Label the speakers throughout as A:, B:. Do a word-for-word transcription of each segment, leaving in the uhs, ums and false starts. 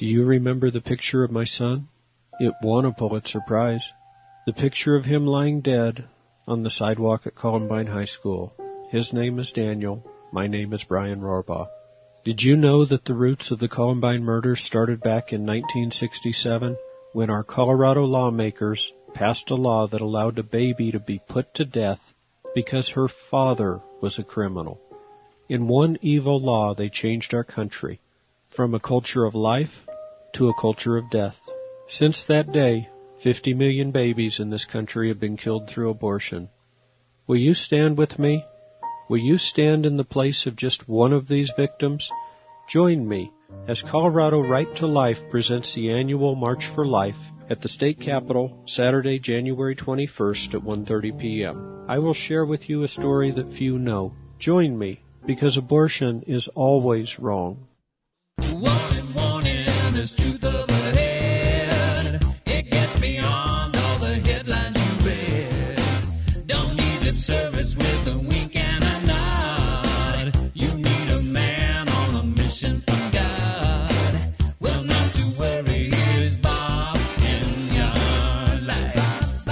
A: Do you remember the picture of my son? It won a Pulitzer Prize. The picture of him lying dead on the sidewalk at Columbine High School. His name is Daniel. My name is Brian Rohrbaugh. Did you know that the roots of the Columbine murders started back in nineteen sixty-seven, when our Colorado lawmakers passed a law that allowed a baby to be put to death because her father was a criminal? In one evil law, they changed our country from a culture of life to a culture of death. Since that day, fifty million babies in this country have been killed through abortion. Will you stand with me? Will you stand in the place of just one of these victims? Join me as Colorado Right to Life presents the annual March for Life at the state capitol Saturday, January twenty-first at one thirty p.m. I will share with you a story that few know. Join me, because abortion is always wrong.
B: Warning, warning, there's truth overhead. It gets beyond all the headlines you read. Don't need lip service with a wink and a nod. You need a man on a mission from God. Well, not to worry, here's Bob in your life.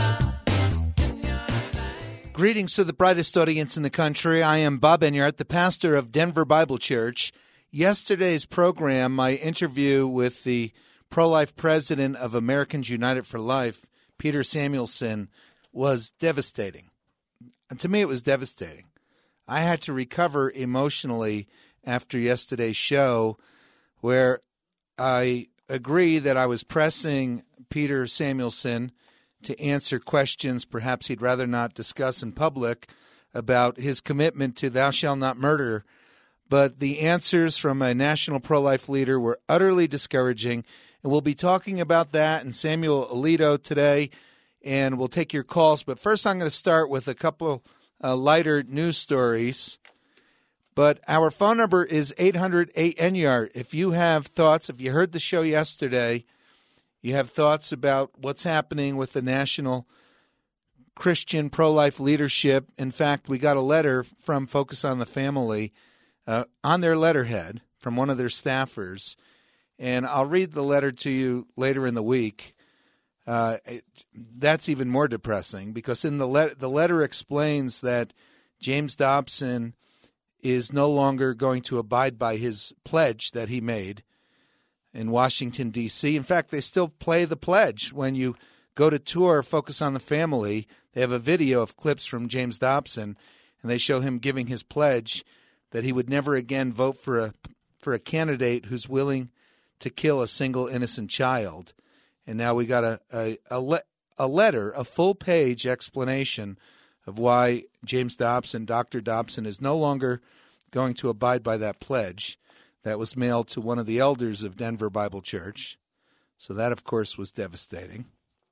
C: Greetings to the brightest audience in the country. I am Bob Enyart, the pastor of Denver Bible Church. Yesterday's program, my interview with the pro-life president of Americans United for Life, Peter Samuelson, was devastating. And to me, it was devastating. I had to recover emotionally after yesterday's show, where I agree that I was pressing Peter Samuelson to answer questions perhaps he'd rather not discuss in public about his commitment to thou shalt not murder. But the answers from a national pro-life leader were utterly discouraging, and we'll be talking about that and Samuel Alito today, and we'll take your calls. But first I'm going to start with a couple uh, lighter news stories. But our phone number is eight hundred eight N Y A R. If you have thoughts, if you heard the show yesterday, you have thoughts about what's happening with the national Christian pro-life leadership. In fact, we got a letter from Focus on the Family Uh, on their letterhead from one of their staffers, and I'll read the letter to you later in the week. Uh, it, that's even more depressing because in the le- the letter explains that James Dobson is no longer going to abide by his pledge that he made in Washington, D C In fact, they still play the pledge. When you go to tour Focus on the Family, they have a video of clips from James Dobson, and they show him giving his pledge that he would never again vote for a for a candidate who's willing to kill a single innocent child. And now we got a a, a, le- a letter, a full-page explanation of why James Dobson, Doctor Dobson, is no longer going to abide by that pledge that was mailed to one of the elders of Denver Bible Church. So that, of course, was devastating.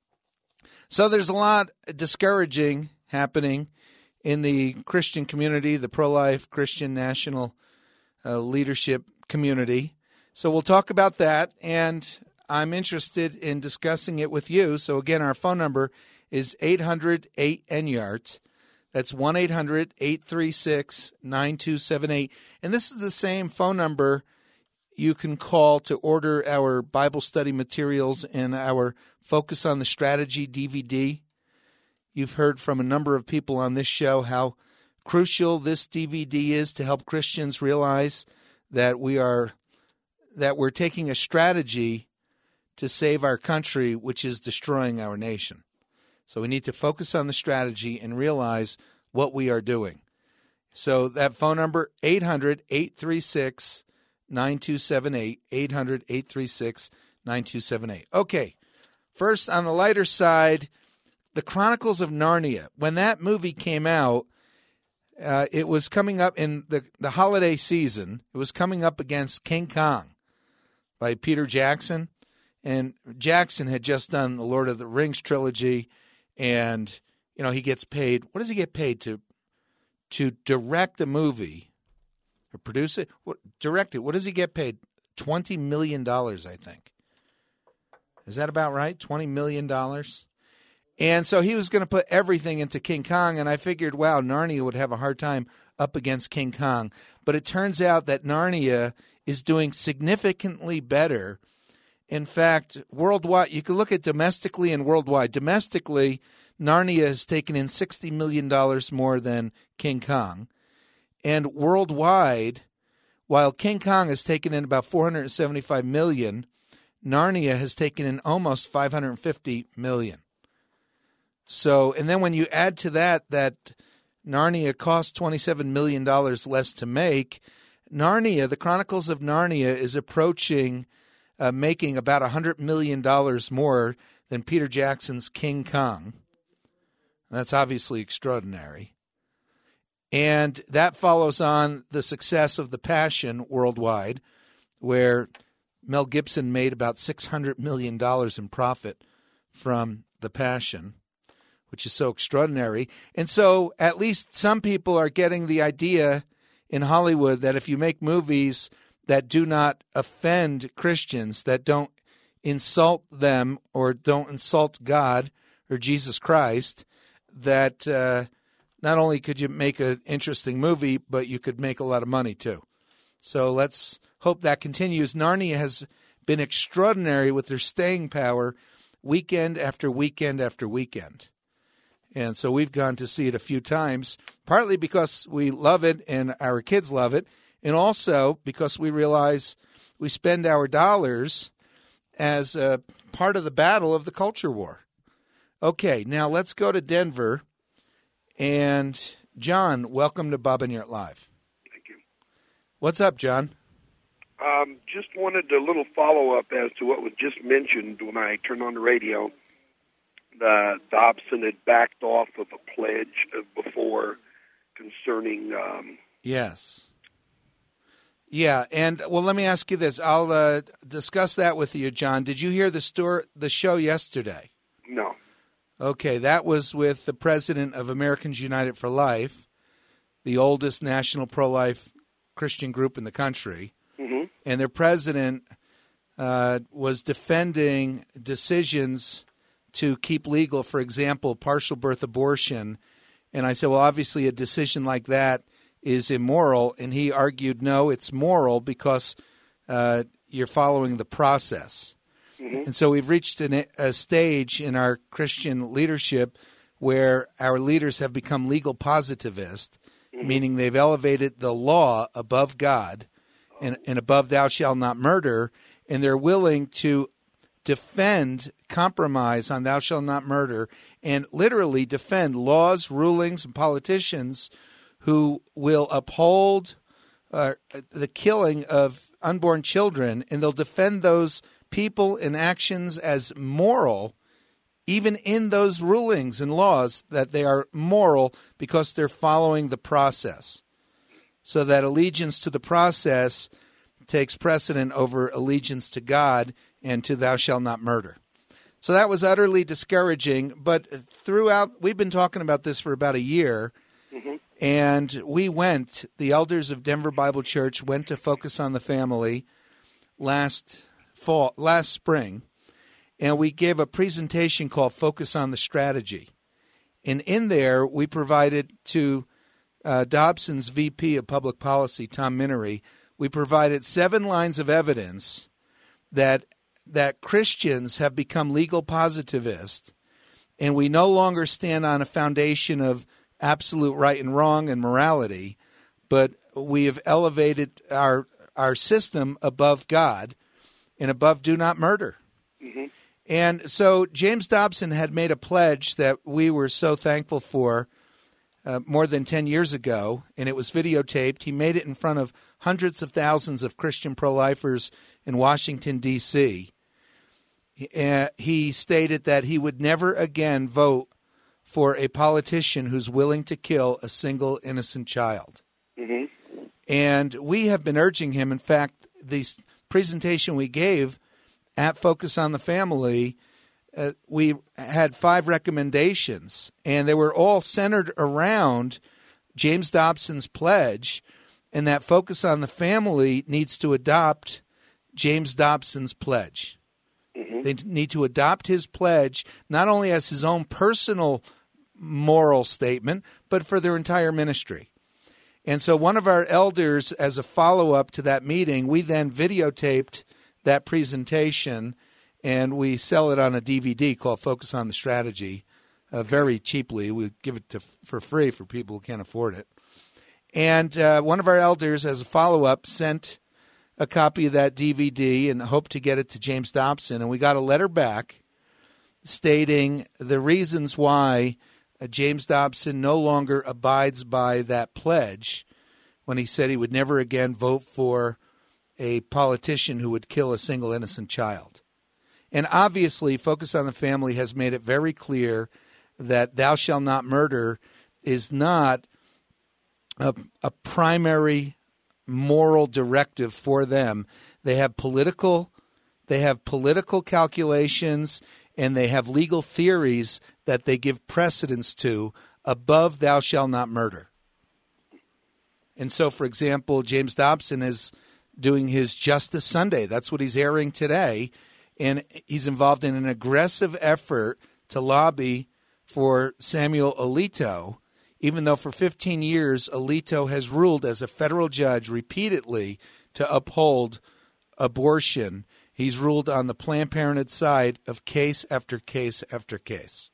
C: So there's a lot discouraging happening in the Christian community, the pro-life Christian national uh, leadership community. So we'll talk about that, and I'm interested in discussing it with you. So again, our phone number is eight hundred eight N Y A R T. That's one eight hundred eight three six nine two seven eight. And this is the same phone number you can call to order our Bible study materials and our Focus on the Strategy D V D. You've heard from a number of people on this show how crucial this D V D is to help Christians realize that we are that we're taking a strategy to save our country, which is destroying our nation. So we need to focus on the strategy and realize what we are doing. So that phone number, eight hundred eight three six nine two seven eight, eight hundred eight three six nine two seven eight. Okay, first on the lighter side, The Chronicles of Narnia. When that movie came out, uh, it was coming up in the, the holiday season. It was coming up against King Kong by Peter Jackson. And Jackson had just done the Lord of the Rings trilogy, and, you know, he gets paid. What does he get paid to to direct a movie or produce it? What, direct it. What does he get paid? twenty million dollars, I think. Is that about right? twenty million dollars? And so he was going to put everything into King Kong, and I figured, wow, Narnia would have a hard time up against King Kong. But it turns out that Narnia is doing significantly better in fact, worldwide, you can look at domestically and worldwide. Domestically, Narnia has taken in sixty million dollars more than King Kong. And worldwide, while King Kong has taken in about four hundred seventy-five million dollars, Narnia has taken in almost five hundred fifty million dollars. So, and then when you add to that that Narnia cost twenty-seven million dollars less to make, Narnia, the Chronicles of Narnia, is approaching uh, making about one hundred million dollars more than Peter Jackson's King Kong. That's obviously extraordinary. And that follows on the success of The Passion worldwide, where Mel Gibson made about six hundred million dollars in profit from The Passion, which is so extraordinary. And so at least some people are getting the idea in Hollywood that if you make movies that do not offend Christians, that don't insult them or don't insult God or Jesus Christ, that uh, not only could you make an interesting movie, but you could make a lot of money too. So let's hope that continues. Narnia has been extraordinary with their staying power weekend after weekend after weekend. And so we've gone to see it a few times, partly because we love it and our kids love it, and also because we realize we spend our dollars as a part of the battle of the culture war. Okay, now let's go to Denver. And John, welcome to Bob and Yurt Live.
D: Thank you.
C: What's up, John?
D: Um, just wanted a little follow-up as to what was just mentioned when I turned on the radio. Uh, Dobson had backed off of a pledge before concerning... Um,
C: yes. Yeah, and, well, let me ask you this. I'll uh, discuss that with you, John. Did you hear the story, the show yesterday?
D: No.
C: Okay, that was with the president of Americans United for Life, the oldest national pro-life Christian group in the country.
D: Mm-hmm.
C: And their president uh, was defending decisions to keep legal, for example, partial birth abortion. And I said, well, obviously a decision like that is immoral. And he argued, no, it's moral because uh, you're following the process. Mm-hmm. And so we've reached an, a stage in our Christian leadership where our leaders have become legal positivist, mm-hmm. meaning they've elevated the law above God and, and above thou shalt not murder, and they're willing to defend compromise on thou shalt not murder and literally defend laws, rulings, and politicians who will uphold uh, the killing of unborn children, and they'll defend those people and actions as moral, even in those rulings and laws, that they are moral because they're following the process. So that allegiance to the process takes precedent over allegiance to God and to thou shalt not murder. So that was utterly discouraging, but throughout, we've been talking about this for about a year, mm-hmm. and we went, the elders of Denver Bible Church went to Focus on the Family last fall, last spring, and we gave a presentation called Focus on the Strategy. And in there, we provided to uh, Dobson's V P of Public Policy, Tom Minery, we provided seven lines of evidence that that Christians have become legal positivist, and we no longer stand on a foundation of absolute right and wrong and morality, but we have elevated our our system above God and above do not murder. Mm-hmm. And so James Dobson had made a pledge that we were so thankful for uh, more than ten years ago, and it was videotaped. He made it in front of hundreds of thousands of Christian pro-lifers in Washington, D C Uh, he stated that he would never again vote for a politician who's willing to kill a single innocent child. Mm-hmm. And we have been urging him. In fact, the presentation we gave at Focus on the Family, uh, we had five recommendations, and they were all centered around James Dobson's pledge, and that Focus on the Family needs to adopt James Dobson's pledge. Mm-hmm. They need to adopt his pledge not only as his own personal moral statement, but for their entire ministry. And so one of our elders, as a follow-up to that meeting, we then videotaped that presentation, and we sell it on a D V D called Focus on the Strategy, uh, very cheaply. We give it to for free for people who can't afford it. And uh, one of our elders, as a follow-up, sent a copy of that D V D and hoped to get it to James Dobson, and we got a letter back stating the reasons why uh, James Dobson no longer abides by that pledge when he said he would never again vote for a politician who would kill a single innocent child. And obviously, Focus on the Family has made it very clear that thou shalt not murder is not a, a primary moral directive for them. They have political, they have political calculations, and they have legal theories that they give precedence to above thou shalt not murder. And so, for example, James Dobson is doing his Justice Sunday. That's what he's airing today. And he's involved in an aggressive effort to lobby for Samuel Alito, even though for fifteen years Alito has ruled as a federal judge repeatedly to uphold abortion. He's ruled on the Planned Parenthood side of case after case after case.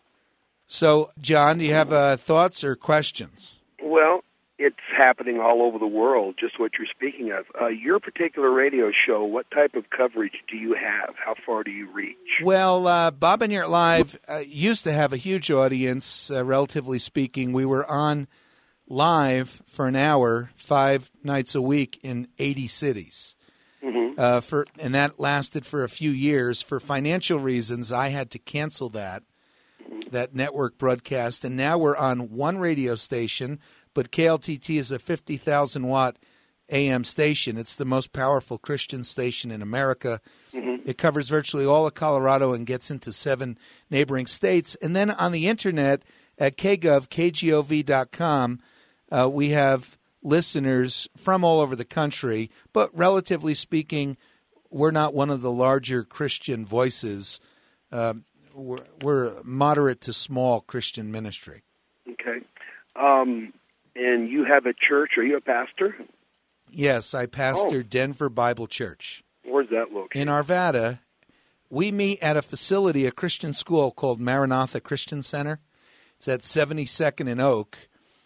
C: So, John, do you have uh, thoughts or questions?
D: Well, it's happening all over the world, just what you're speaking of. Uh, your particular radio show, what type of coverage do you have? How far do you reach?
C: Well, uh, Bob and Earl Live uh, used to have a huge audience, uh, relatively speaking. We were on live for an hour, five nights a week in eighty cities. Mm-hmm. Uh, for and that lasted for a few years. For financial reasons, I had to cancel that, mm-hmm. that network broadcast, and now we're on one radio station, but K L T T is a fifty thousand watt A M station. It's the most powerful Christian station in America. Mm-hmm. It covers virtually all of Colorado and gets into seven neighboring states. And then on the internet at K G O V, K G O V dot com, uh, we have listeners from all over the country, but relatively speaking, we're not one of the larger Christian voices. Uh, we're, we're moderate to small Christian ministry.
D: Okay. Um, and you have a church. Are you a pastor?
C: Yes, I pastor
D: oh.
C: Denver Bible Church.
D: Where's that located?
C: In Arvada. We meet at a facility, a Christian school called Maranatha Christian Center. It's at seventy-second and Oak.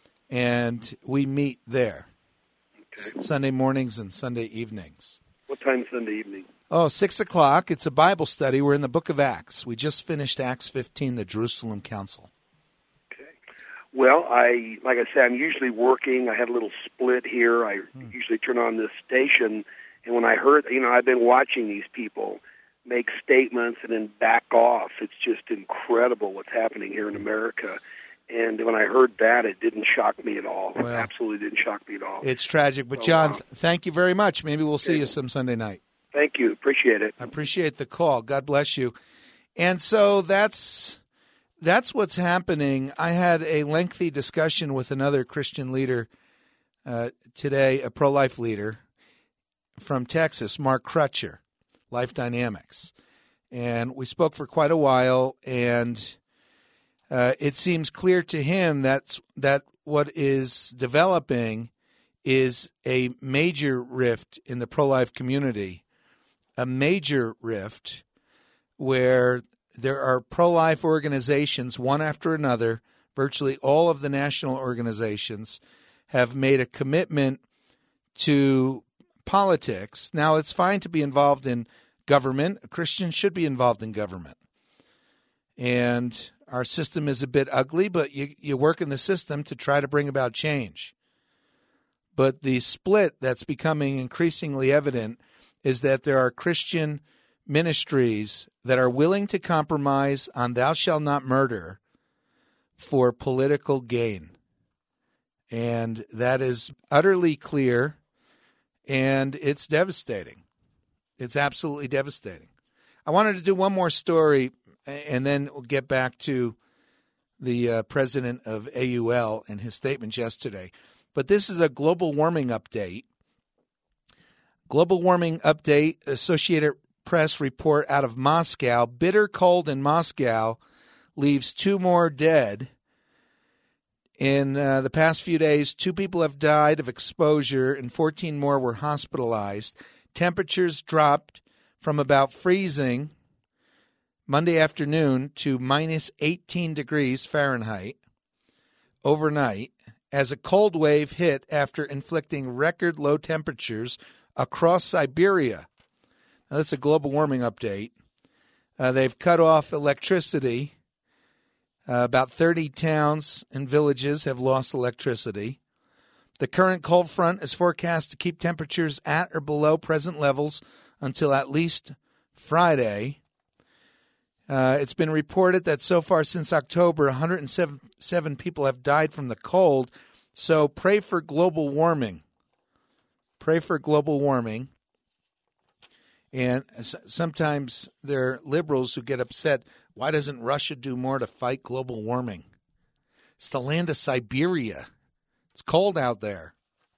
C: And we meet there okay. Sunday mornings and Sunday evenings.
D: What time Sunday evening?
C: Oh, six o'clock. It's a Bible study. We're in the book of Acts. We just finished Acts fifteen, the Jerusalem Council.
D: Okay. Well, I like I said, I'm usually working. I had a little split here. I hmm. usually turn on this station, and when I heard, you know, I've been watching these people make statements and then back off. It's just incredible what's happening here in America. And when I heard that, it didn't shock me at all. Well, it absolutely didn't shock me at all.
C: It's tragic. But, so, John, uh, thank you very much. Maybe we'll see okay. you some Sunday night.
D: Thank you. Appreciate it.
C: I appreciate the call. God bless you. And so that's that's what's happening. I had a lengthy discussion with another Christian leader uh, today, a pro-life leader from Texas, Mark Crutcher, Life Dynamics. And we spoke for quite a while, and Uh, it seems clear to him that's, that what is developing is a major rift in the pro-life community, a major rift where there are pro-life organizations, one after another, virtually all of the national organizations have made a commitment to politics. Now, it's fine to be involved in government. A Christian should be involved in government. And our system is a bit ugly, but you, you work in the system to try to bring about change. But the split that's becoming increasingly evident is that there are Christian ministries that are willing to compromise on thou shalt not murder for political gain. And that is utterly clear, and it's devastating. It's absolutely devastating. I wanted to do one more story, and then we'll get back to the uh, president of A U L and his statement yesterday. But this is a global warming update. Global warming update, Associated Press report out of Moscow. Bitter cold in Moscow leaves two more dead. In uh, the past few days, two people have died of exposure and fourteen more were hospitalized. Temperatures dropped from about freezing Monday afternoon to minus eighteen degrees Fahrenheit overnight as a cold wave hit after inflicting record low temperatures across Siberia. Now, that's a global warming update. Uh, they've cut off electricity. Uh, about thirty towns and villages have lost electricity. The current cold front is forecast to keep temperatures at or below present levels until at least Friday. Uh, it's been reported that so far since October, one hundred seven, seven people have died from the cold. So pray for global warming. Pray for global warming. And sometimes there are liberals who get upset. Why doesn't Russia do more to fight global warming? It's the land of Siberia. It's cold out there.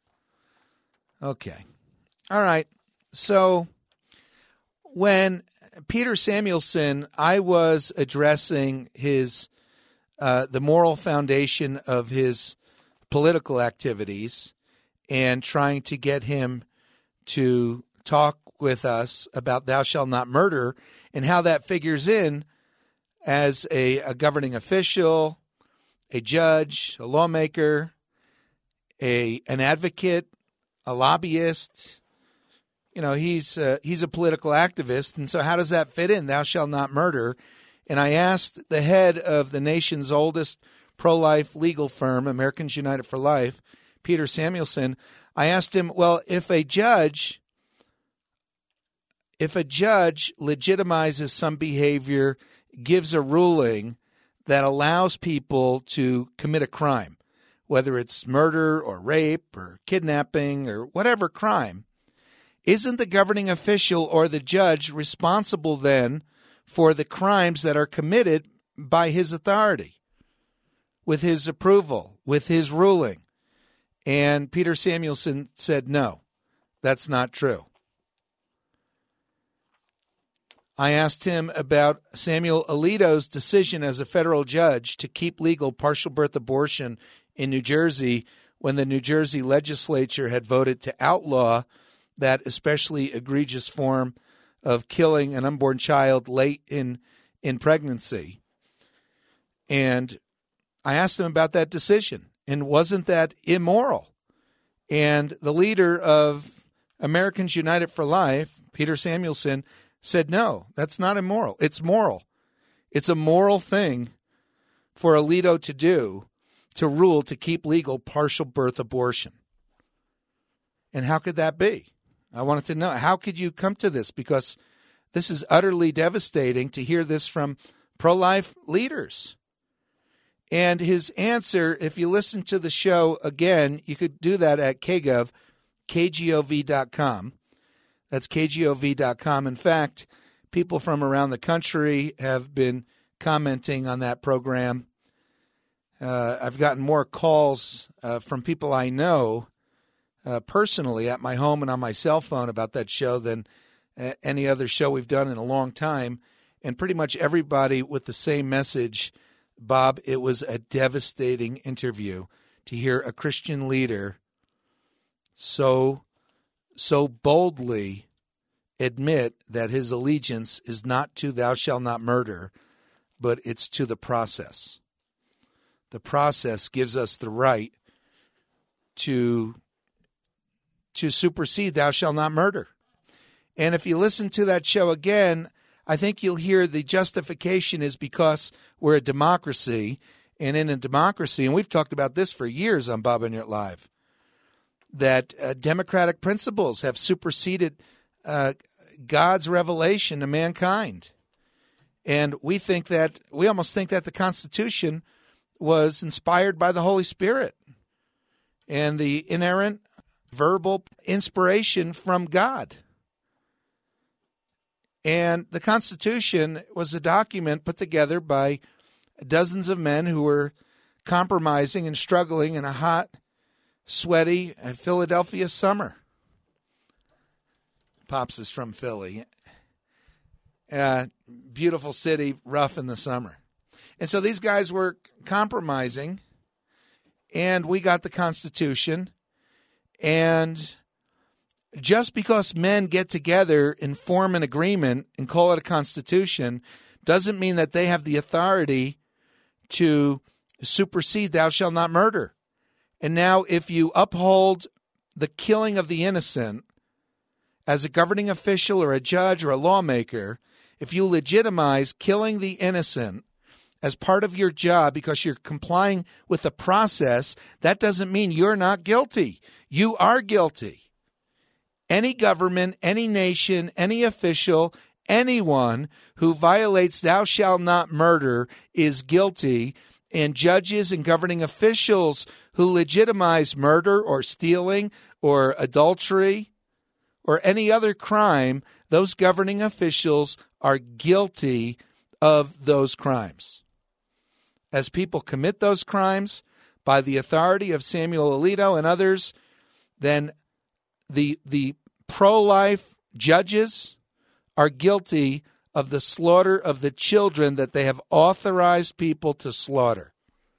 C: Okay. All right. So when Peter Samuelson, I was addressing his uh, the moral foundation of his political activities and trying to get him to talk with us about thou shalt not murder and how that figures in as a, a governing official, a judge, a lawmaker, a an advocate, a lobbyist. You know, he's uh, he's a political activist, and so how does that fit in? Thou shalt not murder. And I asked the head of the nation's oldest pro-life legal firm, Americans United for Life, Peter Samuelson. I asked him, well, if a judge, if a judge legitimizes some behavior, gives a ruling that allows people to commit a crime, whether it's murder or rape or kidnapping or whatever crime, isn't the governing official or the judge responsible then for the crimes that are committed by his authority, with his approval, with his ruling? And Peter Samuelson said, no, that's not true. I asked him about Samuel Alito's decision as a federal judge to keep legal partial birth abortion in New Jersey when the New Jersey legislature had voted to outlaw that especially egregious form of killing an unborn child late in in pregnancy. And I asked him about that decision, and wasn't that immoral? And the leader of Americans United for Life, Peter Samuelson, said, no, that's not immoral. It's moral. It's a moral thing for Alito to do, to rule to keep legal partial birth abortion. And how could that be? I wanted to know, how could you come to this? Because this is utterly devastating to hear this from pro-life leaders. And his answer, if you listen to the show again, you could do that at K G O V, K G O V dot com. That's K G O V dot com. In fact, people from around the country have been commenting on that program. Uh, I've gotten more calls uh, from people I know uh, personally at my home and on my cell phone about that show than uh, any other show we've done in a long time. And pretty much everybody with the same message. Bob, it was a devastating interview to hear a Christian leader so so boldly admit that his allegiance is not to thou shalt not murder, but it's to the process. The process gives us the right to, to supersede thou shalt not murder. And if you listen to that show again, I think you'll hear the justification is because we're a democracy, and in a democracy, and we've talked about this for years on Bob Enyart Live, that uh, democratic principles have superseded uh, God's revelation to mankind. And we think that, we almost think that the Constitution was inspired by the Holy Spirit and the inerrant verbal inspiration from God. And the Constitution was a document put together by dozens of men who were compromising and struggling in a hot, sweaty Philadelphia summer. Pops is from Philly. Uh, beautiful city, rough in the summer. And so these guys were compromising, and we got the Constitution, and just because men get together and form an agreement and call it a constitution doesn't mean that they have the authority to supersede thou shalt not murder. And now if you uphold the killing of the innocent as a governing official or a judge or a lawmaker, if you legitimize killing the innocent as part of your job because you're complying with the process, that doesn't mean you're not guilty. You are guilty. Any government, any nation, any official, anyone who violates thou shalt not murder is guilty, and judges and governing officials who legitimize murder or stealing or adultery or any other crime, those governing officials are guilty of those crimes. As people commit those crimes by the authority of Samuel Alito and others, then the the pro-life judges are guilty of the slaughter of the children that they have authorized people to slaughter.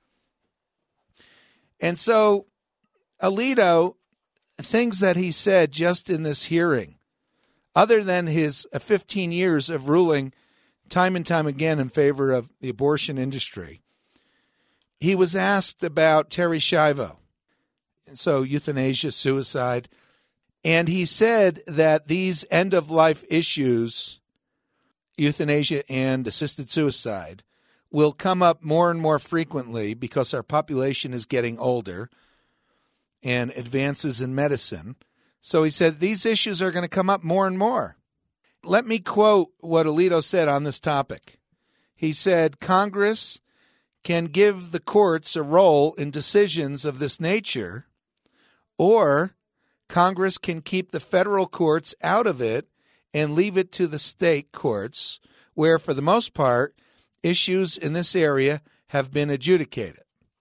C: And so Alito, things that he said just in this hearing, other than his fifteen years of ruling time and time again in favor of the abortion industry, he was asked about Terri Schiavo, so euthanasia, suicide, and he said that these end-of-life issues, euthanasia and assisted suicide, will come up more and more frequently because our population is getting older and advances in medicine. So he said these issues are going to come up more and more. Let me quote what Alito said on this topic. He said, Congress can give the courts a role in decisions of this nature, or Congress can keep the federal courts out of it and leave it to the state courts, where, for the most part, issues in this area have been adjudicated.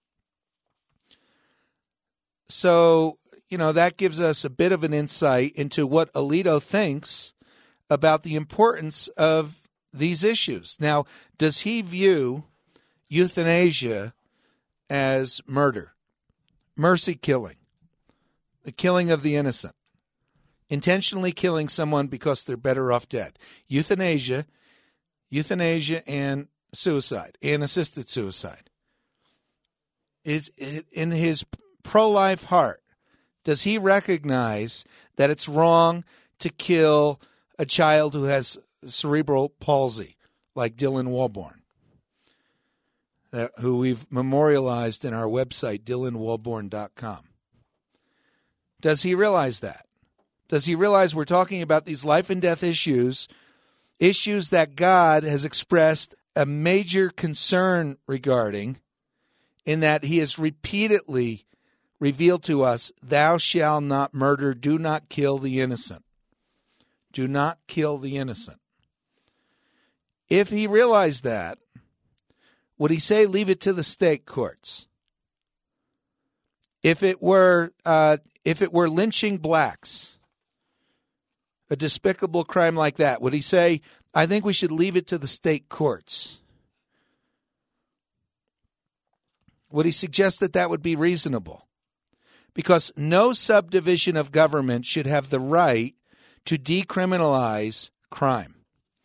C: So, you know, that gives us a bit of an insight into what Alito thinks about the importance of these issues. Now, does he view euthanasia as murder, mercy killing, the killing of the innocent, intentionally killing someone because they're better off dead? Euthanasia, euthanasia and suicide and assisted suicide. Is in his pro-life heart, does he recognize that it's wrong to kill a child who has cerebral palsy, like Dylan Walborn, that, who we've memorialized in our website, dylan walborn dot com? Does he realize that? Does he realize we're talking about these life and death issues, issues that God has expressed a major concern regarding, in that he has repeatedly revealed to us, thou shalt not murder, do not kill the innocent. Do not kill the innocent. If he realized that, would he say leave it to the state courts? If it were uh, if it were lynching blacks, a despicable crime like that, would he say, I think we should leave it to the state courts? Would he suggest that that would be reasonable? Because no subdivision of government should have the right to decriminalize crime.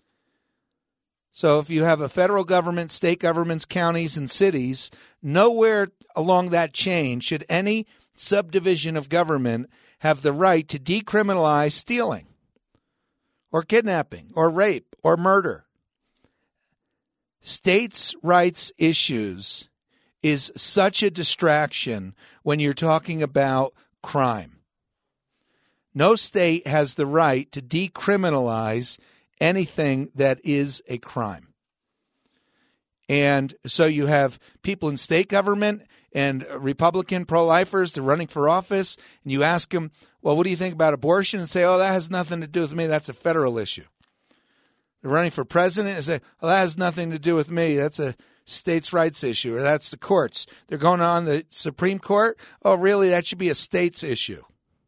C: So if you have a federal government, state governments, counties, and cities, nowhere along that chain should any subdivision of government have the right to decriminalize stealing or kidnapping or rape or murder. States' rights issues is such a distraction when you're talking about crime. No state has the right to decriminalize anything that is a crime. And so you have people in state government and Republican pro-lifers, they're running for office, and you ask them, well, what do you think about abortion? And say, oh, that has nothing to do with me. That's a federal issue. They're running for president and say, well, that has nothing to do with me. That's a states' rights issue, or that's the courts. They're going on the Supreme Court. Oh, really? That should be a state's issue.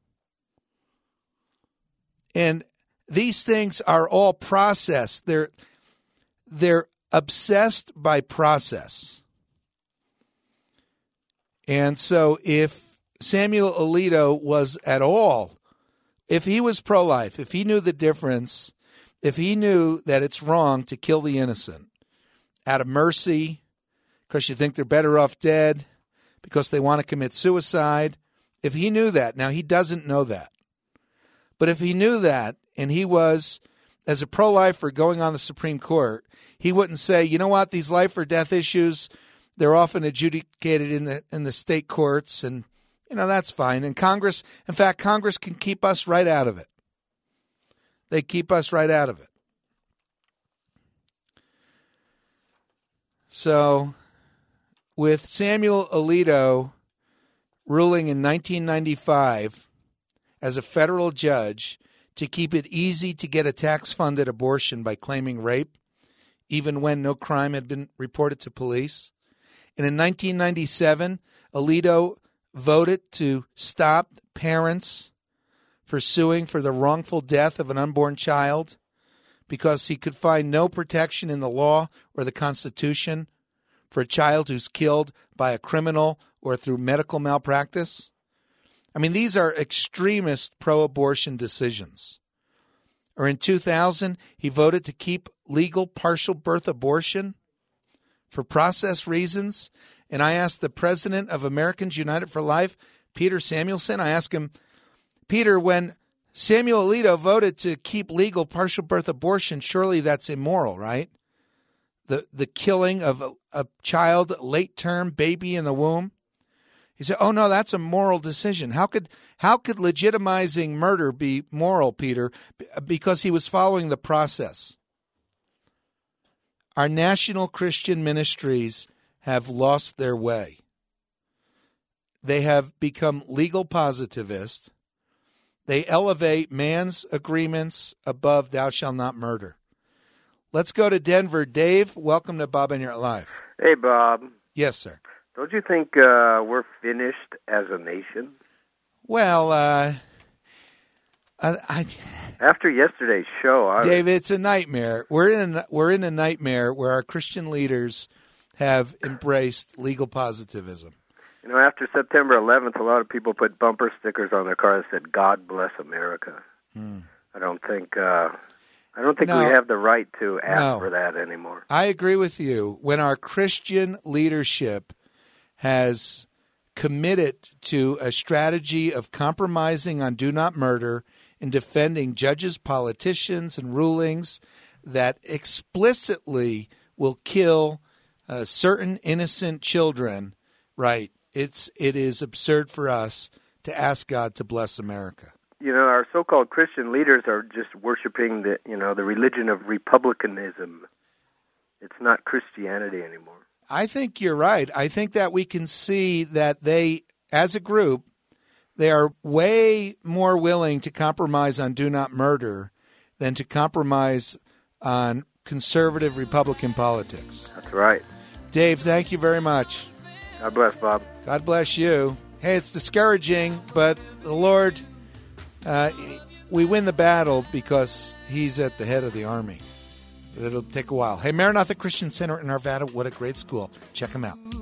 C: And these things are all process. They're they're obsessed by process. And so if Samuel Alito was at all if he was pro-life, if he knew the difference, if he knew that it's wrong to kill the innocent out of mercy because you think they're better off dead, because they want to commit suicide, if he knew that, now he doesn't know that, but if he knew that and he was, as a pro-lifer going on the Supreme Court, he wouldn't say, you know what, these life or death issues, they're often adjudicated in the in the state courts, and, you know, that's fine. And Congress, in fact, Congress can keep us right out of it. They keep us right out of it. So, with Samuel Alito ruling in nineteen ninety-five as a federal judge to keep it easy to get a tax-funded abortion by claiming rape, even when no crime had been reported to police. And in nineteen ninety-seven, Alito voted to stop parents for suing for the wrongful death of an unborn child because he could find no protection in the law or the Constitution for a child who's killed by a criminal or through medical malpractice. I mean, these are extremist pro-abortion decisions. Or in two thousand, he voted to keep legal partial birth abortion for process reasons. And I asked the president of Americans United for Life, Peter Samuelson, I asked him, Peter, when Samuel Alito voted to keep legal partial birth abortion, surely that's immoral, right? The the killing of a, a child, late-term baby in the womb. He said, oh, no, that's a moral decision. How could how could legitimizing murder be moral, Peter? Because he was following the process. Our national Christian ministries have lost their way. They have become legal positivists. They elevate man's agreements above thou shalt not murder. Let's go to Denver. Dave, welcome to Bob and You're Live.
E: Hey, Bob.
C: Yes, sir.
E: Don't you think uh, we're finished as a nation?
C: Well, uh, I, I,
E: after yesterday's show, I
C: Dave, it's a nightmare. We're in a, we're in a nightmare where our Christian leaders have embraced legal positivism.
E: You know, after September eleventh, a lot of people put bumper stickers on their cars that said, God bless America. Hmm. I don't think uh, I don't think
C: no,
E: we have the right to ask
C: no.
E: for that anymore.
C: I agree with you. When our Christian leadership has committed to a strategy of compromising on do not murder and defending judges, politicians, and rulings that explicitly will kill uh, certain innocent children, right, it's it is absurd for us to ask God to bless America.
E: You know, our so-called Christian leaders are just worshiping the, you know, the religion of republicanism. It's not Christianity anymore.
C: I think you're right. I think that we can see that they, as a group, they are way more willing to compromise on do not murder than to compromise on conservative Republican politics.
E: That's right.
C: Dave, thank you very much.
E: God bless, Bob.
C: God bless you. Hey, it's discouraging, but the Lord, uh, we win the battle because he's at the head of the army. But it'll take a while. Hey, Maranatha Christian Center in Arvada, what a great school. Check them out.